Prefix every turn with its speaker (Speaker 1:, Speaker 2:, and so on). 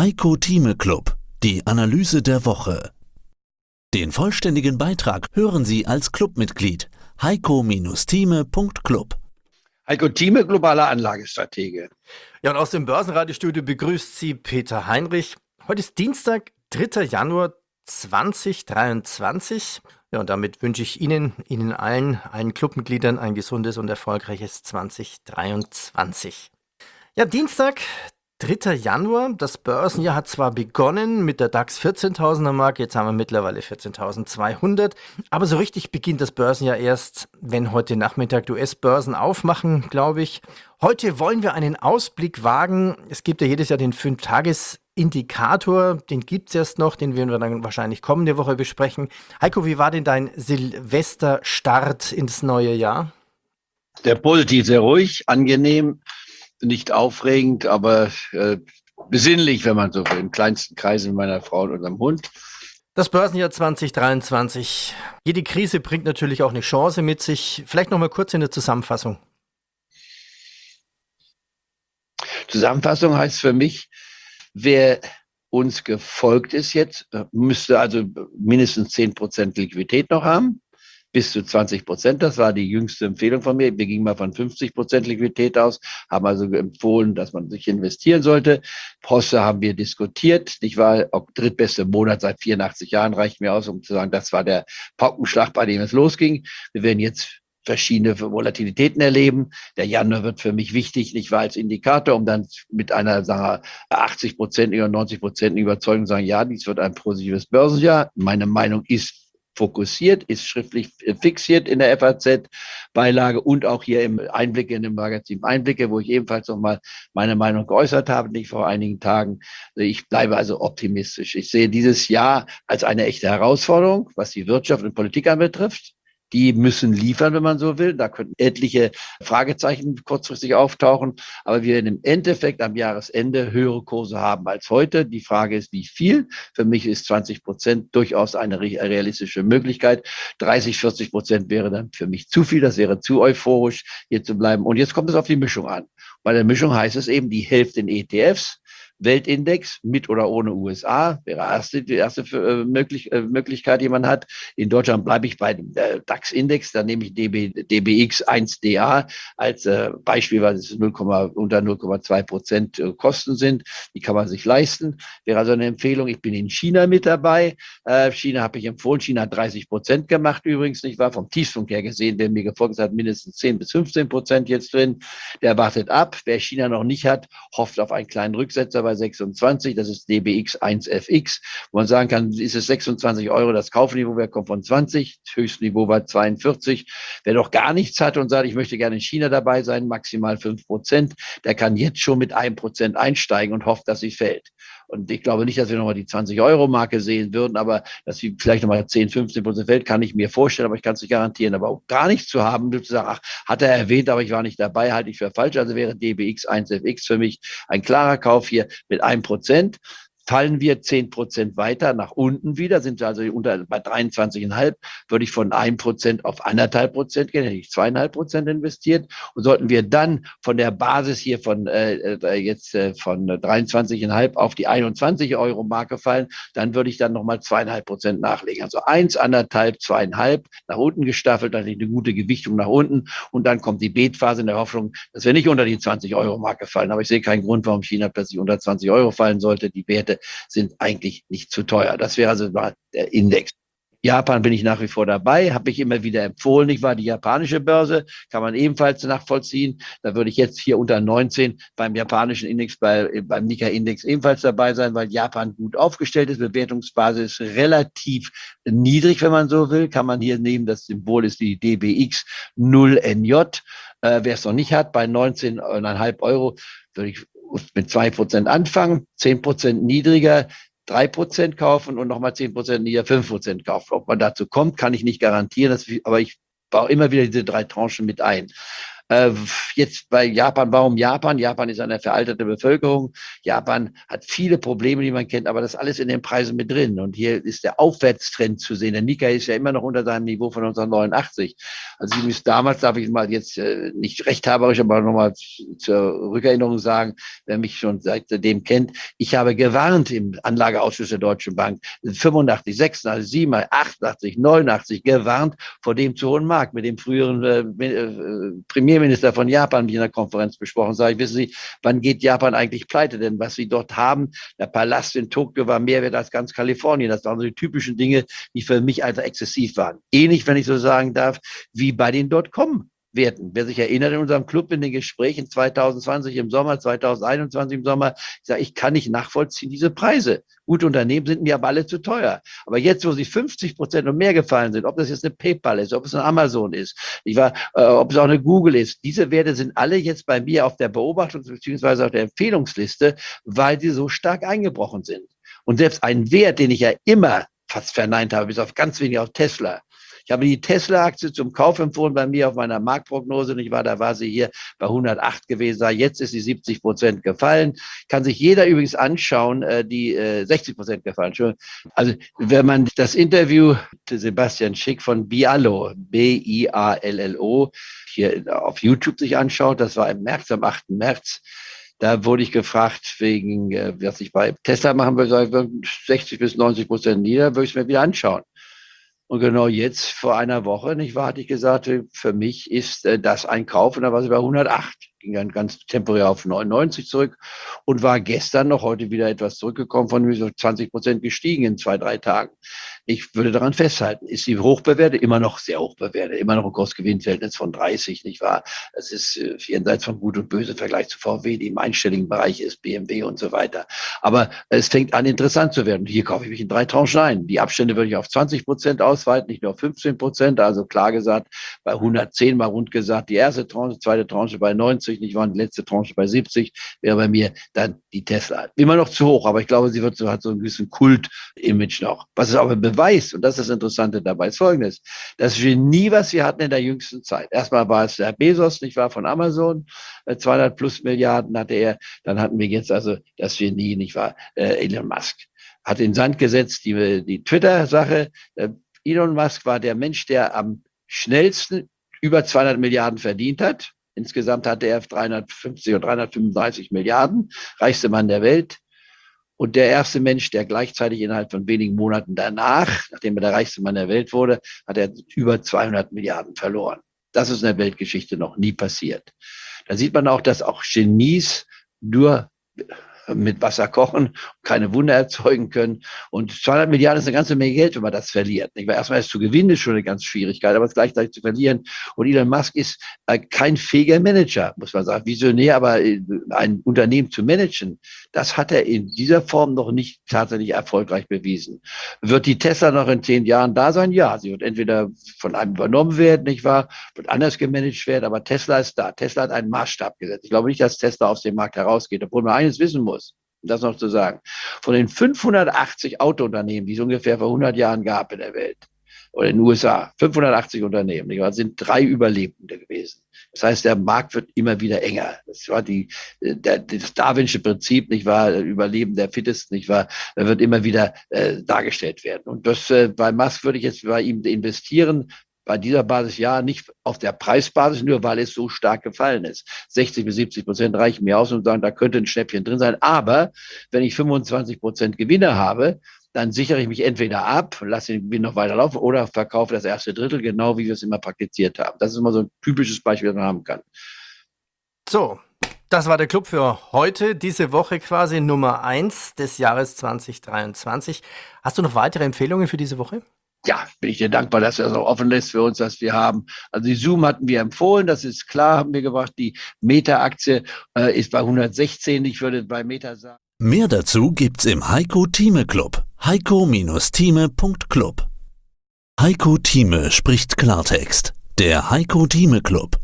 Speaker 1: Heiko Thieme Club, die Analyse der Woche. Den vollständigen Beitrag hören Sie als Clubmitglied heiko-thieme.club.
Speaker 2: Heiko Thieme, globaler Anlagestratege.
Speaker 3: Ja, und aus dem Börsenradiostudio begrüßt Sie Peter Heinrich. Heute ist Dienstag, 3. Januar 2023. Ja, und damit wünsche ich Ihnen allen Clubmitgliedern ein gesundes und erfolgreiches 2023. Ja, Dienstag, 3. Januar. Das Börsenjahr hat zwar begonnen mit der DAX 14.000er Marke, jetzt haben wir mittlerweile 14.200, aber so richtig beginnt das Börsenjahr erst, wenn heute Nachmittag die US-Börsen aufmachen, glaube ich. Heute wollen wir einen Ausblick wagen. Es gibt ja jedes Jahr den 5-Tages-Indikator, den gibt es erst noch, den werden wir dann wahrscheinlich kommende Woche besprechen. Heiko, wie war denn dein Silvesterstart ins neue Jahr?
Speaker 2: Der positiv, sehr ruhig, angenehm, nicht aufregend, aber besinnlich, wenn man so will, im kleinsten Kreis mit meiner Frau und unserem Hund.
Speaker 3: Das Börsenjahr 2023. Jede Krise bringt natürlich auch eine Chance mit sich. Vielleicht noch mal kurz in der Zusammenfassung.
Speaker 2: Zusammenfassung heißt für mich, wer uns gefolgt ist jetzt, müsste also mindestens 10% Liquidität noch haben. Bis zu 20%, das war die jüngste Empfehlung von mir. Wir gingen mal von 50% Liquidität aus, haben also empfohlen, dass man sich investieren sollte. Poste haben wir diskutiert, nicht wahr? Ob drittbeste Monat seit 84 Jahren reicht mir aus, um zu sagen, das war der Paukenschlag, bei dem es losging. Wir werden jetzt verschiedene Volatilitäten erleben. Der Januar wird für mich wichtig, nicht wahr, als Indikator, um dann mit einer, sagen wir, 80% oder 90% Überzeugung zu sagen, ja, dies wird ein positives Börsenjahr. Meine Meinung ist fokussiert, ist schriftlich fixiert in der FAZ-Beilage und auch hier im Einblicke, in dem Magazin Einblicke, wo ich ebenfalls nochmal meine Meinung geäußert habe, nicht vor einigen Tagen. Ich bleibe also optimistisch. Ich sehe dieses Jahr als eine echte Herausforderung, was die Wirtschaft und Politik anbetrifft. Die müssen liefern, wenn man so will. Da könnten etliche Fragezeichen kurzfristig auftauchen. Aber wir im Endeffekt am Jahresende höhere Kurse haben als heute. Die Frage ist, wie viel? Für mich ist 20% durchaus eine realistische Möglichkeit. 30-40% wäre dann für mich zu viel. Das wäre zu euphorisch, hier zu bleiben. Und jetzt kommt es auf die Mischung an. Bei der Mischung heißt es eben, die Hälfte in ETFs, Weltindex mit oder ohne USA, wäre die erste Möglichkeit, die man hat. In Deutschland bleibe ich bei dem DAX-Index, da nehme ich DBX 1DA als Beispiel, weil es unter 0,2% Kosten sind. Die kann man sich leisten. Wäre also eine Empfehlung. Ich bin in China mit dabei. China habe ich empfohlen. China hat 30% gemacht übrigens, nicht wahr? Vom Tiefpunkt her gesehen, wer mir gefolgt hat, mindestens 10-15% jetzt drin. Der wartet ab. Wer China noch nicht hat, hofft auf einen kleinen Rücksetzer bei 26, das ist DBX 1FX, wo man sagen kann, ist es 26 Euro das Kaufniveau, wer kommt von 20, das höchste Niveau war 42. Wer noch gar nichts hat und sagt, ich möchte gerne in China dabei sein, maximal 5%, der kann jetzt schon mit 1% einsteigen und hofft, dass sie fällt. Und ich glaube nicht, dass wir nochmal die 20-Euro-Marke sehen würden, aber dass sie vielleicht nochmal 10-15% fällt, kann ich mir vorstellen, aber ich kann es nicht garantieren. Aber auch gar nichts zu haben, zu sagen, ach, hat er erwähnt, aber ich war nicht dabei, halte ich für falsch. Also wäre DBX 1FX für mich ein klarer Kauf hier mit 1%. Fallen wir 10% weiter nach unten wieder, sind wir also bei 23,5, würde ich von 1% auf 1,5% gehen, hätte ich 2,5% investiert. Und sollten wir dann von der Basis hier von 23,5 auf die 21-Euro-Marke fallen, dann würde ich dann nochmal 2,5% nachlegen. Also 1, 1,5, 2,5 nach unten gestaffelt, dann eine gute Gewichtung nach unten. Und dann kommt die Beetphase in der Hoffnung, dass wir nicht unter die 20-Euro-Marke fallen. Aber ich sehe keinen Grund, warum China plötzlich unter 20 Euro fallen sollte. Die Werte sind eigentlich nicht zu teuer. Das wäre also der Index. Japan bin ich nach wie vor dabei, habe ich immer wieder empfohlen. Ich war die japanische Börse, kann man ebenfalls nachvollziehen. Da würde ich jetzt hier unter 19 beim japanischen Index, beim Nikkei-Index ebenfalls dabei sein, weil Japan gut aufgestellt ist. Bewertungsbasis relativ niedrig, wenn man so will. Kann man hier nehmen, das Symbol ist die DBX 0NJ. Wer es noch nicht hat, bei 19,5 Euro würde ich mit 2% anfangen, 10% niedriger, 3% kaufen und nochmal 10% niedriger, 5% kaufen. Ob man dazu kommt, kann ich nicht garantieren, aber ich baue immer wieder diese 3 Tranchen mit ein. Jetzt bei Japan, warum Japan? Japan ist eine veraltete Bevölkerung. Japan hat viele Probleme, die man kennt, aber das ist alles in den Preisen mit drin. Und hier ist der Aufwärtstrend zu sehen. Der Nikkei ist ja immer noch unter seinem Niveau von 1989. Also Sie müssen damals, darf ich mal jetzt nicht rechthaberisch, aber nochmal zur Rückerinnerung sagen, wer mich schon seitdem kennt, ich habe gewarnt im Anlageausschuss der Deutschen Bank 85, 86, 87, 88, 89 gewarnt vor dem zu hohen Markt. Mit dem früheren Premierminister von Japan mich in der Konferenz besprochen, sage ich, wissen Sie, wann geht Japan eigentlich pleite? Denn was Sie dort haben, der Palast in Tokio war mehr wert als ganz Kalifornien. Das waren so die typischen Dinge, die für mich einfach exzessiv waren. Ähnlich, wenn ich so sagen darf, wie bei den Dotcom-Werten. Wer sich erinnert in unserem Club in den Gesprächen 2020 im Sommer, 2021 im Sommer, ich sage, ich kann nicht nachvollziehen, diese Preise. Gute Unternehmen sind mir aber alle zu teuer. Aber jetzt, wo sie 50% und mehr gefallen sind, ob das jetzt eine PayPal ist, ob es eine Amazon ist, ob es auch eine Google ist, diese Werte sind alle jetzt bei mir auf der Beobachtungs- bzw. auf der Empfehlungsliste, weil sie so stark eingebrochen sind. Und selbst ein Wert, den ich ja immer fast verneint habe, bis auf ganz wenig auf Tesla. Ich habe die Tesla-Aktie zum Kauf empfohlen bei mir auf meiner Marktprognose. Da war sie hier bei 108 gewesen. Jetzt ist sie 70% gefallen. Kann sich jeder übrigens anschauen, die 60% gefallen. Also wenn man das Interview Sebastian Schick von Biallo, B-I-A-L-L-O, hier auf YouTube sich anschaut, das war im März, am 8. März, da wurde ich gefragt, wegen, was ich bei Tesla machen will, 60-90% nieder, würde ich es mir wieder anschauen. Und genau jetzt, vor einer Woche, nicht wahr, hatte ich gesagt, für mich ist das ein Kauf, und da war sie bei 108. Ging dann ganz temporär auf 99 zurück und war gestern noch heute wieder etwas zurückgekommen, von so 20% gestiegen in 2-3 Tagen. Ich würde daran festhalten, ist sie hoch bewertet, immer noch sehr hoch bewertet, immer noch ein Kursgewinnverhältnis von 30, nicht wahr? Das ist jenseits von Gut und Böse im Vergleich zu VW, die im einstelligen Bereich ist, BMW und so weiter. Aber es fängt an, interessant zu werden. Hier kaufe ich mich in 3 Tranchen ein. Die Abstände würde ich auf 20% ausweiten, nicht nur auf 15%. Also klar gesagt, bei 110 mal rund gesagt, die erste Tranche, zweite Tranche bei 90, nicht wahr? Die letzte Tranche bei 70, wäre bei mir dann die Tesla. Immer noch zu hoch, aber ich glaube, sie hat so ein bisschen Kult-Image noch. Was es aber beweist, und das ist das Interessante dabei, ist Folgendes: Das Genie, was wir hatten in der jüngsten Zeit. Erstmal war es der Bezos, nicht wahr, von Amazon, 200 plus Milliarden hatte er. Dann hatten wir jetzt also das Genie, nicht wahr, Elon Musk. Hat in den Sand gesetzt die Twitter-Sache. Elon Musk war der Mensch, der am schnellsten über 200 Milliarden verdient hat. Insgesamt hatte er 350 oder 335 Milliarden, reichste Mann der Welt. Und der erste Mensch, der gleichzeitig innerhalb von wenigen Monaten danach, nachdem er der reichste Mann der Welt wurde, hat er über 200 Milliarden verloren. Das ist in der Weltgeschichte noch nie passiert. Da sieht man auch, dass auch Genies nur mit Wasser kochen, keine Wunder erzeugen können. Und 200 Milliarden ist eine ganze Menge Geld, wenn man das verliert. Nicht? Weil erstmal es zu gewinnen ist schon eine ganze Schwierigkeit, aber es gleichzeitig zu verlieren. Und Elon Musk ist kein fähiger Manager, muss man sagen. Visionär, aber ein Unternehmen zu managen, das hat er in dieser Form noch nicht tatsächlich erfolgreich bewiesen. Wird die Tesla noch in 10 Jahren da sein? Ja, sie wird entweder von einem übernommen werden, nicht wahr? Wird anders gemanagt werden, aber Tesla ist da. Tesla hat einen Maßstab gesetzt. Ich glaube nicht, dass Tesla aus dem Markt herausgeht, obwohl man eines wissen muss. Um das noch zu sagen. Von den 580 Autounternehmen, die es ungefähr vor 100 Jahren gab in der Welt, oder in den USA, 580 Unternehmen, nicht wahr, sind 3 Überlebende gewesen. Das heißt, der Markt wird immer wieder enger. Das war das Darwinsche Prinzip, nicht wahr, Überleben der Fittesten, nicht wahr, wird immer wieder dargestellt werden. Und das bei Musk würde ich jetzt bei ihm investieren. Bei dieser Basis ja, nicht auf der Preisbasis, nur weil es so stark gefallen ist. 60-70% reichen mir aus und sagen, da könnte ein Schnäppchen drin sein. Aber wenn ich 25% Gewinne habe, dann sichere ich mich entweder ab, lasse den Gewinn noch weiter laufen oder verkaufe das erste Drittel, genau wie wir es immer praktiziert haben. Das ist immer so ein typisches Beispiel, das man haben kann.
Speaker 3: So, das war der Club für heute, diese Woche quasi Nummer 1 des Jahres 2023. Hast du noch weitere Empfehlungen für diese Woche?
Speaker 2: Ja, bin ich dir dankbar, dass er das auch offen lässt für uns, dass wir haben. Also die Zoom hatten wir empfohlen, das ist klar, haben wir gebracht. Die Meta-Aktie ist bei 116, ich würde bei Meta sagen.
Speaker 1: Mehr dazu gibt's im Heiko Thieme Club. heiko-thieme.club. Heiko Thieme spricht Klartext. Der Heiko Thieme Club.